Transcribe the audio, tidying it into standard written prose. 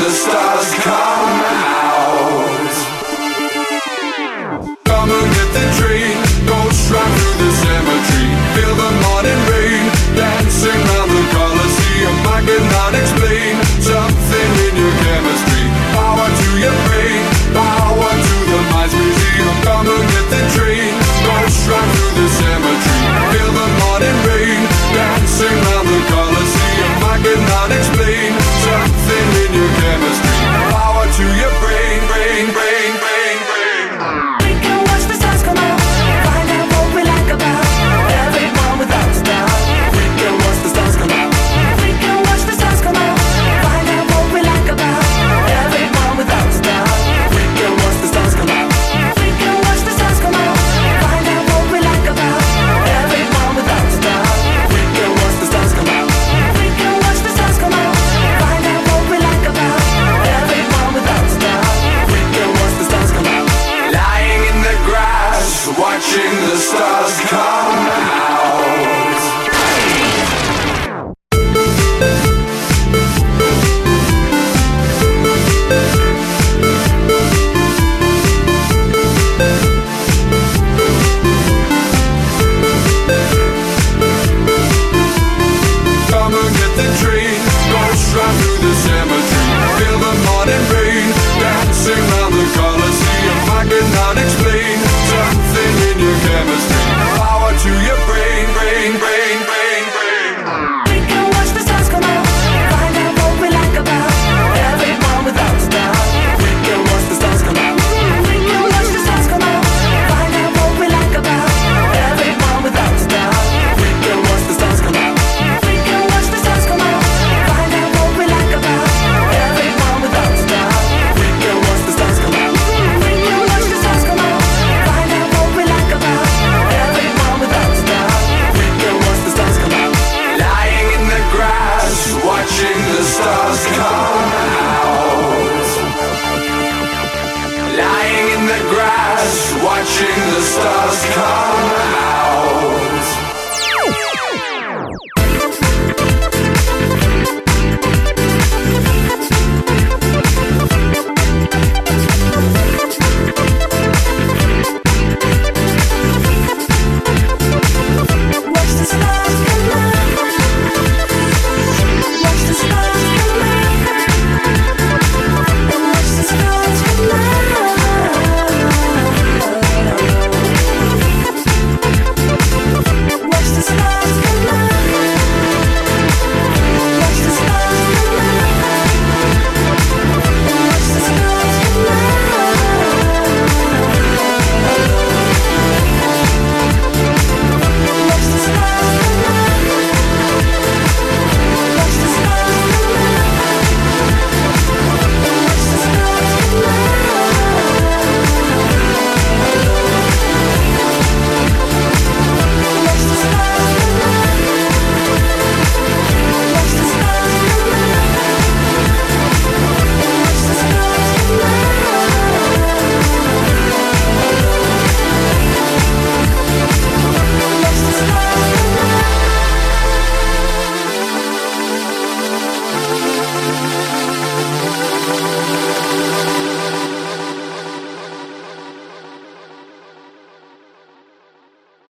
the stars come out. Come and get the train, go straight through the cemetery. Feel the morning rain, dancing round the Colosseum. I cannot explain something in your chemistry. Power to your brain, power to the mind's museum. Come and get the train, go straight through the cemetery. Feel the morning rain, dancing round the Colosseum. I cannot explain something in your chemistry. Power to your brain, brain, brain, brain, brain. We can watch the stars come out, find out what we like about everyone without a doubt. We can watch the stars come out. We can watch the stars come out, find out what we like about everyone without a doubt. We can watch the stars come out. We can watch the stars come out, find out what we like about everyone without a doubt. We can watch the stars come out. We can watch the stars come out, find out what we like about everyone without a doubt. We can watch the stars come out. Lying in the grass, watching the stars come out. Come and get the train, go straight through the cemetery. Feel the morning rain, dancing round the Colosseum. I cannot explain something in your chemistry. Power to your brain, brain, brain, brain, brain. We can watch the stars come out, find out what we like about everyone without a doubt. We can watch the stars come out. We can watch the stars come out, find out what we like about everyone without a doubt. We can watch the stars come out. We can watch the stars come out, find out what we like about everyone without a doubt. We can watch the stars come out. We can watch the stars come out, find out what we like about everyone without a doubt. We can watch the stars come out. Lying in the grass, watching the stars come out. Lying in the grass, watching the stars come out.